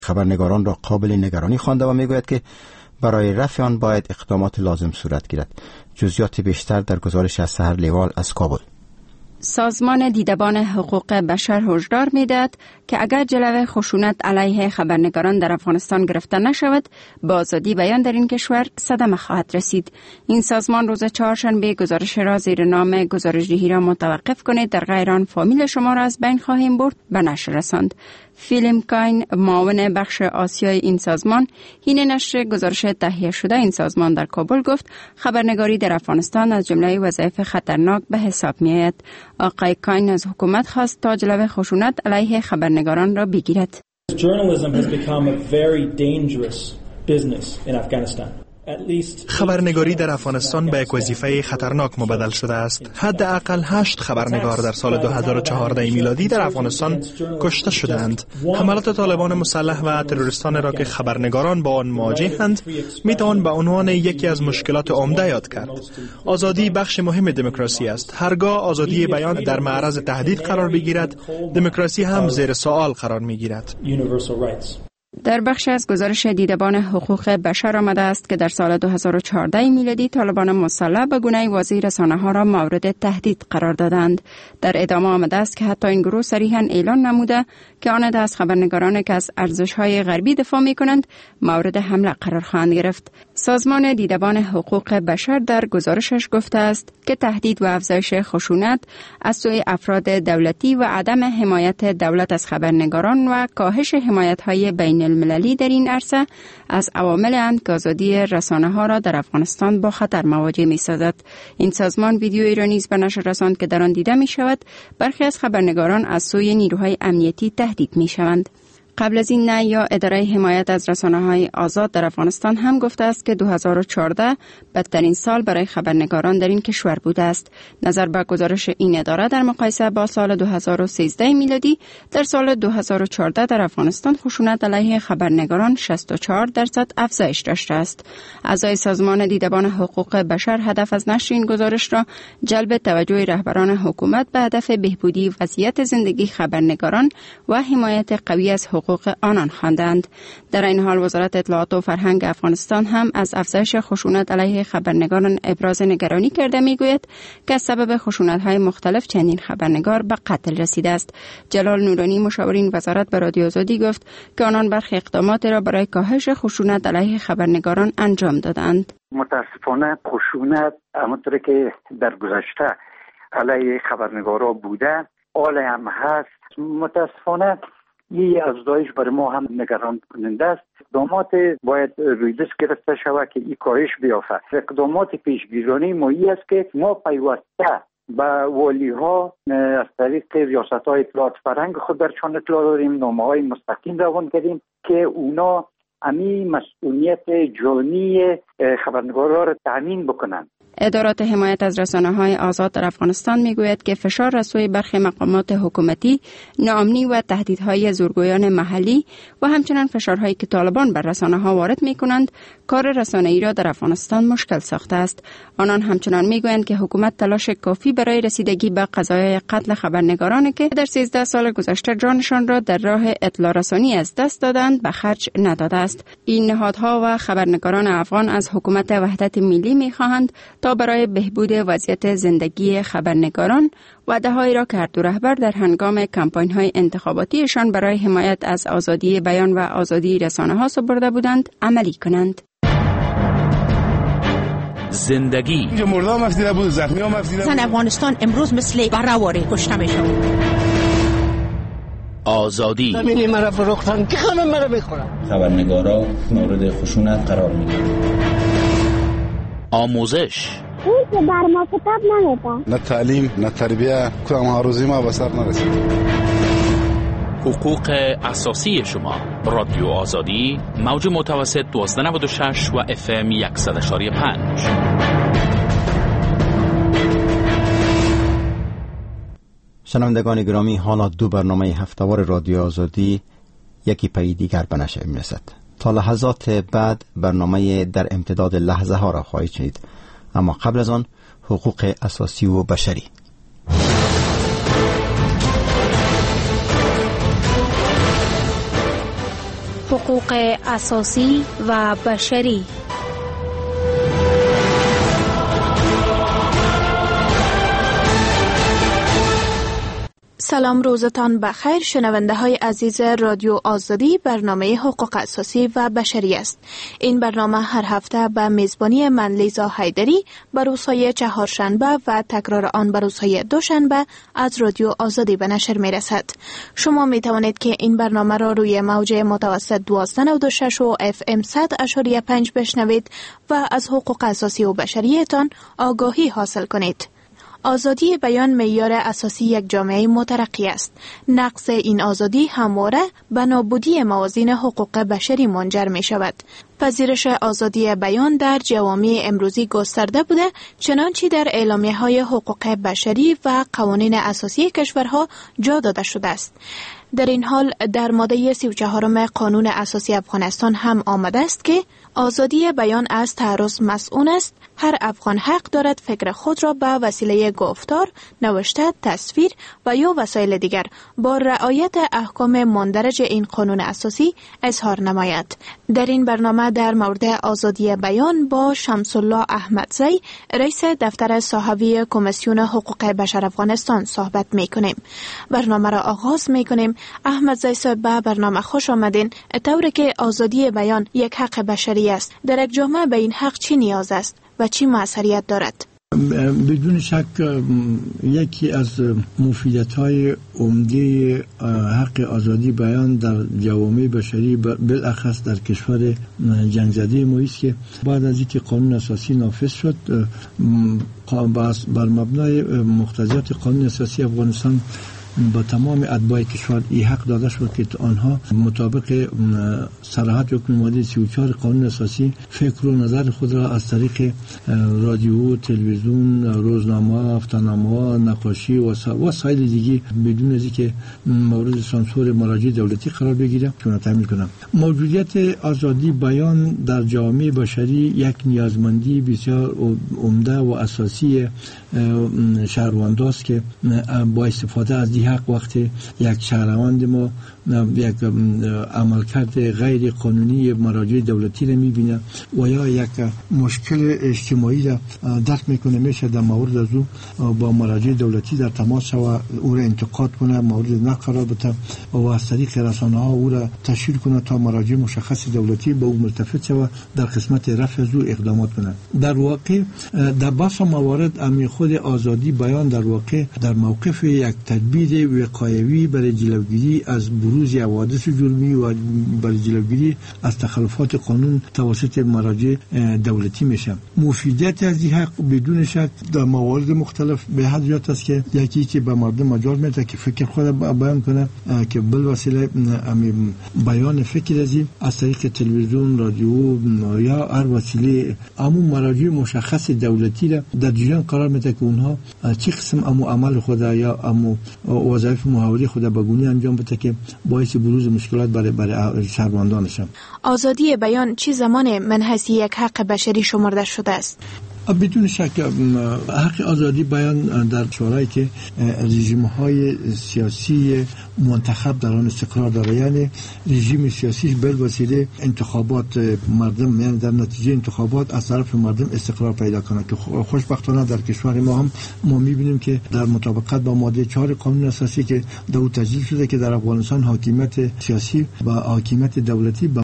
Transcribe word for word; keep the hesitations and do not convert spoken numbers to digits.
خبرنگاران را قابل نگرانی خوانده و میگوید که برای رفع آن باید اقدامات لازم صورت گیرد. جزئیات بیشتر در گزارش از سحر لیوال از کابل. سازمان دیدبان حقوق بشر هشدار می‌دهد که اگر جلوه خشونت علیه خبرنگاران در افغانستان گرفته نشود، با آزادی بیان در این کشور صدمه خواهد رسید. این سازمان روز چهارشنبه گزارش را زیر نام گزارش‌دهی را متوقف کنید در غیر آن فامیل شما را از بین خواهیم برد به نشر رساند. فیلم کاین، معاون بخش آسیای این سازمان، حین نشر گزارش تهیه شده این سازمان در کابل گفت خبرنگاری در افغانستان از جمله وظایف خطرناک به حساب می آید. آقای کاین از حکومت خواست تا جلوه خشونت علیه خبرنگاران را بگیرد. Journalism has become a very dangerous business in Afghanistan. خبرنگاری در افغانستان به یک وظیفه خطرناک مبدل شده است. حداقل هشت خبرنگار در سال دو هزار و چهارده میلادی در افغانستان کشته شدند. حملات طالبان مسلح و تروریستان را که خبرنگاران با آن مواجهند میتوان به عنوان یکی از مشکلات عمده یاد کرد. آزادی بخش مهم دموکراسی است. هرگاه آزادی بیان در معرض تهدید قرار بگیرد، دموکراسی هم زیر سوال قرار میگیرد. در بخش از گزارش دیدبان حقوق بشر آمده است که در سال دو هزار و چهارده میلادی طالبان مسلح به گونه واضح رسانه‌ها را مورد تهدید قرار دادند. در ادامه آمده است که حتی این گروه صریحاً اعلان نموده که آنها از خبرنگاران که از ارزش‌های غربی دفاع می‌کنند مورد حمله قرار خواهند گرفت. سازمان دیدبان حقوق بشر در گزارشش گفته است که تهدید و افزایش خشونت از سوی افراد دولتی و عدم حمایت دولت از خبرنگاران و کاهش حمایت‌های بین المللی در این عرصه از عوامل اند که آزادی رسانه‌ها را در افغانستان با خطر مواجه می‌سازد. این سازمان ویدیویی را نیز به نشر رساند که در آن دیده می‌شود برخی از خبرنگاران از سوی نیروهای امنیتی تهدید می‌شوند. قبل از این نه یا اداره حمایت از رسانه‌های آزاد در افغانستان هم گفته است که دو هزار و چهارده بدترین سال برای خبرنگاران در این کشور بوده است. نظر به گزارش این اداره در مقایسه با سال دو هزار و سیزده میلادی، در سال دو هزار و چهارده در افغانستان خشونت علیه خبرنگاران شصت و چهار درصد افزایش داشته است. اعضای سازمان دیدبان حقوق بشر هدف از نشر این گزارش را جلب توجه رهبران حکومت به هدف بهبودی وضعیت زندگی خبرنگاران و حمایت قوی از حقوق آنان خواندند. در این حال وزارت اطلاعات و فرهنگ افغانستان هم از افزایش خشونت علیه خبرنگاران ابراز نگرانی کرده میگوید که از سبب خشونت‌های مختلف چندین خبرنگار به قتل رسیده است. جلال نورانی مشاورین وزارت به رادیو آزادی گفت که آنان برخی اقدامات را برای کاهش خشونت علیه خبرنگاران انجام دادند. متاسفانه خشونت همونطور که در گذشته علیه خبرنگارا بوده، حال هم هست. متاسفانه این افزایش برای ما هم نگران کننده است. اقدامات باید روی دست گرفته شود که این کاهش بیافته. اقدامات پیشگیرانه ما این است که ما پیوسته به والی ها از طریق ریاست های اطلاعات فرهنگ خود برشان اطلاع داریم، نامه های مستقیم روان کردیم که اونا امی مسئولیت جانی خبرنگارا را تامین بکنند. ادارات حمایت از رسانه‌های آزاد در افغانستان میگوید که فشار رسوی برخی مقامات حکومتی، ناامنی و تهدیدهای زورگویان محلی و همچنین فشارهایی که طالبان بر رسانه‌ها وارد می‌کنند، کار رسانه‌ای را در افغانستان مشکل ساخته است. آنان همچنین میگویند که حکومت تلاش کافی برای رسیدگی به قضایای قتل خبرنگارانی که در سیزده سال گذشته جانشان را در راه اطلاع رسانی از دست دادند به خرج نداده است. این نهادها و خبرنگاران افغان از حکومت وحدت ملی می‌خواهند تا برای بهبود وضعیت زندگی خبرنگاران وعده‌هایی را کرد و رهبر در هنگام کمپاین‌های انتخاباتیشان برای حمایت از آزادی بیان و آزادی رسانه‌ها سپرده بودند عملی کنند. زندگی مردم مفیده بود، زخمی ها مفیده بود. زن افغانستان امروز مثل بره‌واره کشته میشه. آزادی همین مرا فروختن که همه مرا میخورن. خبرنگارا مورد خشونت قرار میگیرن. آموزش اون که بر ما کتاب نمیده، نه تعلیم نه تربیه، کدام هروزی ما به سر نرسید. حقوق اساسی شما. رادیو آزادی، موج متوسط دوازده نود و شش و اف ام صد و پنج. شنوندگان گرامی، حالا دو برنامه هفته‌وار رادیو آزادی یکی پی دیگر به نشر می‌رسد. تا لحظات بعد برنامه در امتداد لحظه ها را خواهید شنید، اما قبل از آن حقوق اساسی و بشری. حقوق اساسی و بشری. سلام، روزتان بخیر. شنونده های عزیز رادیو آزادی، برنامه حقوق اساسی و بشری است. این برنامه هر هفته به میزبانی من لیزا حیدری بر روزهای چهارشنبه و تکرار آن بر روزهای دوشنبه از رادیو آزادی به نشر می رسد. شما می توانید که این برنامه را روی موج متوسط دوازده نود و شش و اف ام صد اشاری پنج بشنوید و از حقوق اساسی و بشریتان آگاهی حاصل کنید. آزادی بیان معیار اساسی یک جامعه مترقی است. نقض این آزادی همواره به نابودی موازین حقوق بشری منجر می شود. پذیرش آزادی بیان در جوامع امروزی گسترده بوده، چنانچه در اعلامیه های حقوق بشری و قوانین اساسی کشورها جا داده شده است. در این حال در ماده سی و چهارم قانون اساسی افغانستان هم آمده است که آزادی بیان از تعرض مسئول است. هر افغان حق دارد فکر خود را به وسیله گفتار، نوشته، تصویر و یا وسایل دیگر با رعایت احکام مندرج این قانون اساسی اظهار نماید. در این برنامه در مورد آزادی بیان با شمس الله احمدزی، رئیس دفتر صحوی کمیسیون حقوق بشر افغانستان صحبت می‌کنیم. برنامه را آغاز می‌کنیم. احمدزی صاحب، به برنامه خوش آمدین. طوری که آزادی بیان یک حق بشری است، در یک جامعه به این حق چی نیاز است و چی موثریت دارد؟ بدون شک یکی از مفیدیت‌های عمده حق آزادی بیان در جوامع بشری، بالاخص در کشور جنگ زده ما است که بعد از اینکه قانون اساسی نافذ شد، بر مبنای مقتضیات قانون اساسی افغانستان با تمام اتباع کشور این حق داده شد که آنها مطابق صراحت حکم ماده سی و چهار قانون اساسی فکر و نظر خود را از طریق رادیو، تلویزیون، روزنامه، هفته‌نامه، نقاشی و وسایل دیگه بدون از اینکه مورد سانسور مراجع دولتی قرار بگیره چون تامین کنند. موجودیت آزادی بیان در جامعه بشری یک نیازمندی بسیار عمده و اساسی شهروندان است که با استفاده از این حق وقتی یک شهروند ما یک عملکرد غیر قانونی مراجع دولتی را میبینه و یا یک مشکل اجتماعی را درک میکنه، میشه در مورد از او با مراجع دولتی در تماس شو او را انتقاد کنه، مورد نقد قرار بده و از طریق رسانه ها او را تشویق کنه تا مراجع مشخص دولتی به او ملتفت شود در قسمت رفع از او اقدامات کنه. در واقع در بحث موارد امی خود آزادی بیان در واقع در موقف یک تدبیر وقایوی برای جلوگیری از بروز حوادث جرمی و برای جلوگیری از تخلفات قانون توسط مراجع دولتی میشه. مفیدیت از این حق بدون شک در موارد مختلف به حد زیاد است که یکی که به مردم مجال میده که فکر خود بیان کنه، که بل وسیله بیان فکر ازی از طریق تلویزیون، رادیو یا هر وسیله امو مراجع مشخص دولتی را در جریان قرار میده که اونها چه قسم امو عمل خود یا امو وظایف محاوره خود به گونه انجام بده که باعث بروز مشکلات برای برای شهروندانشان. آزادی بیان چه زمان من حیث یک حق بشری شمرده شده است؟ بدون شک حق آزادی بیان در شورایی که رژیم‌های سیاسی منتخب در آن استقرار داره، یعنی رژیم سیاسی به وسیله انتخابات مردم، یعنی در نتیجه انتخابات از طرف مردم استقرار پیدا کنه، که خوشبختانه در کشور ما هم ما می‌بینیم که در مطابقت با ماده چهار قانون اساسی که در تجدید شده که در افغانستان حاکمیت سیاسی و حاکمیت دولتی